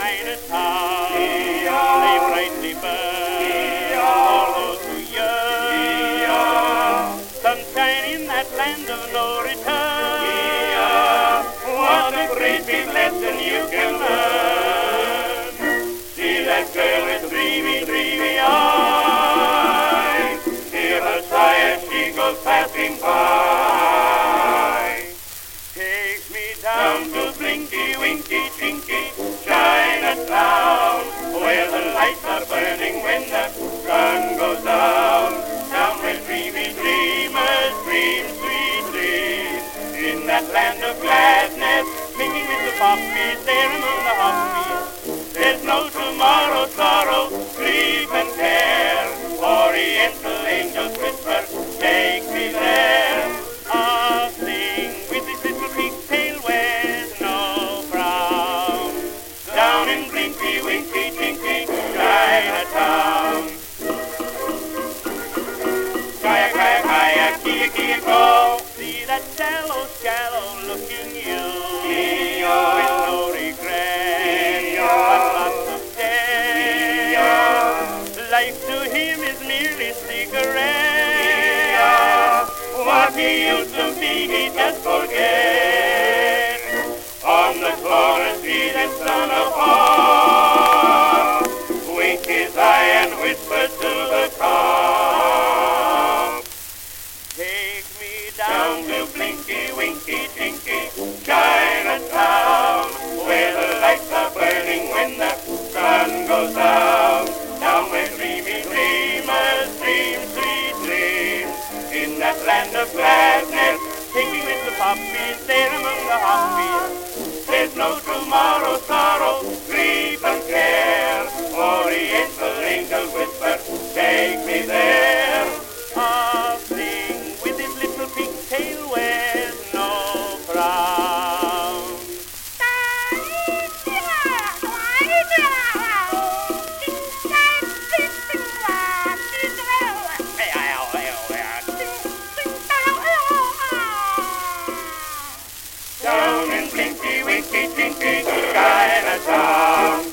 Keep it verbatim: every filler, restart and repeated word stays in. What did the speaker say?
Chinatown. They brightly burn for those who yearn. Sunshine in that land of no return. What a great big lesson you can learn. See that girl with dreamy, dreamy eyes. Hear her sigh as she goes passing by. Take me down to Blinky, Winky, Chinky, Chinatown, where the lights are burning when the sun goes down. Down where dreamy dreamers dream sweet dreams. In that land of gladness, singing with the poppies there among the hoppies. There's no tomorrow, sorrow, grief and care. Oriental angels whisper, take me there. I'll sing with this little pigtail with no frown. Down in Blinky, Winky, Chinky, Chinatown. Kaya, kaya, kaya, kia, kia, go. See that shallow, shallow looking you. With no regret, but lots of debt. Life to him is merely cigarette. What he used to be, he just forget. On the corner, see that son of God. Wink his eye and whisper to the car. Take me down to Blinky, Winky, Chinky, Chinatown, where the lights are burning when the sun goes down. Down where dreamy dreamers dream sweet dreams. In that land of gladness, singing with the poppies there among the hoppies. There's no tomorrow, sorrow, grief and care. Oriental angels whisper, take me there. I'll sing with this little pigtail with no frown. Down in Blinky, Winky, Chinky, Chinatown.